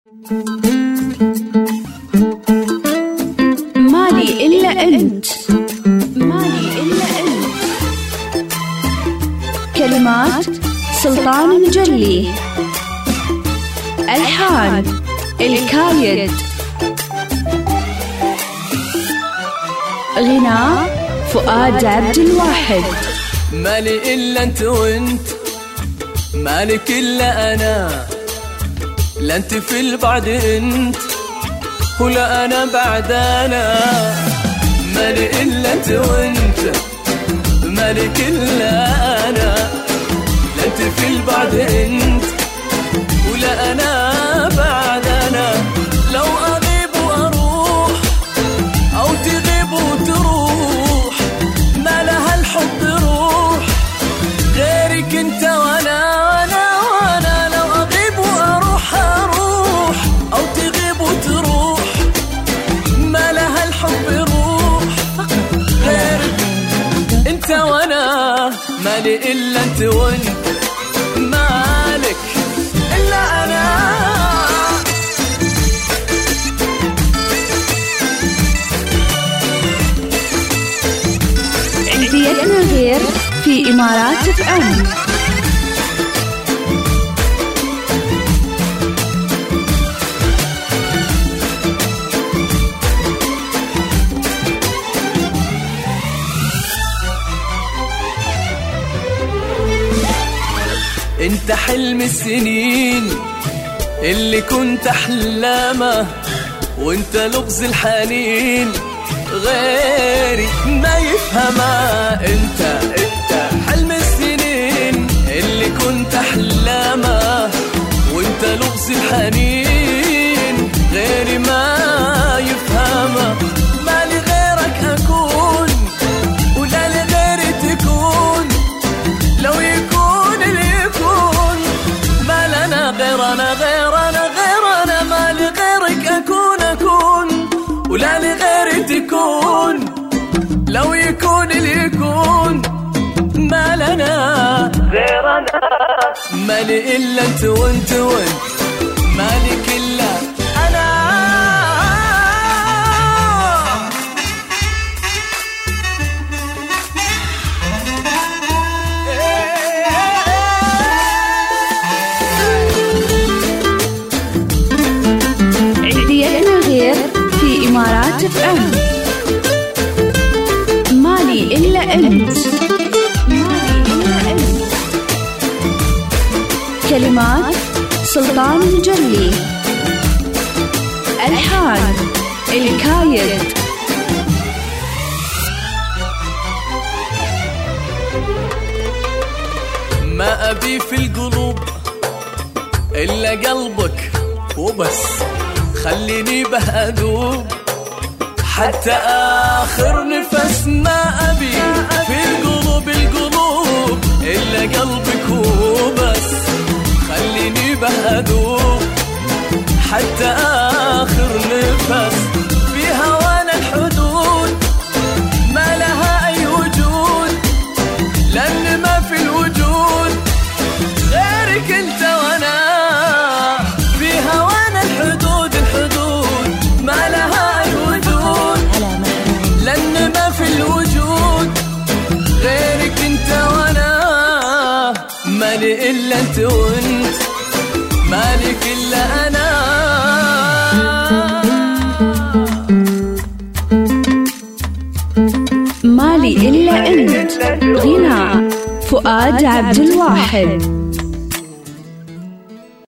مالي إلا أنت، مالي إلا أنت. كلمات سلطان المجلي، ألحان الكايد، غناء فؤاد عبد الواحد. مالي إلا أنت وأنت، مالك إلا أنا، لا أنت في البعد أنت ولا أنا بعد أنا. مالي إلا أنت وأنت، مالك إلا أنا، لا أنت في البعد أنت ولا أنا بعد أنا. لو أغيب وأروح أو تغيب وتروح، ما لها الحب روح غيرك أنت وأنا وأنا وأنا. لو أغيب وأروح أروح أو تغيب وتروح، ما لها الحب روح غيرك أنت وأنا. مالي إلا أنت وأنت، مالك إلا أنا. عنديتنا غير في إمارات FM. انت حلم السنين اللي كنت احلامه، وانت لغز الحنين غيري ما يفهمه. انت حلم السنين اللي كنت احلامه، وانت لغز الحنين غيري ما يفهمه. ما لغيرك اكون ولا لغيري تكون، لو يكون اللي يكون، ما لنا غير انا غير انا غير انا. ما لغيرك اكون ولا لغيري تكون، لو يكون اللي يكون، ما لنا غير انا. مالي الا انت وانت وانت، مالك الا انا. عنديتنا غير في إمارات FM. مالي إلا أنت، مالي إلا أنت. كلمات سلطان المجلي، ألحان الكايد. ما أبي في القلوب إلا قلبك وبس، خليني به أذوب حتى آخر نفس. ما أبي في القلوب إلا قلبك وبس، خليني به أذوب حتى آخر نفس. في هوانا الحدود ما لها أي وجود، لأن ما في الوجود غيرك أنت وأنا. في هوانا الحدود ما لها أي وجود، لأن ما في الوجود غيرك أنت وأنا. مالي إلا أنت وأنت، مالك إلا أنا. مالي إلا أنت، غناء فؤاد عبد الواحد.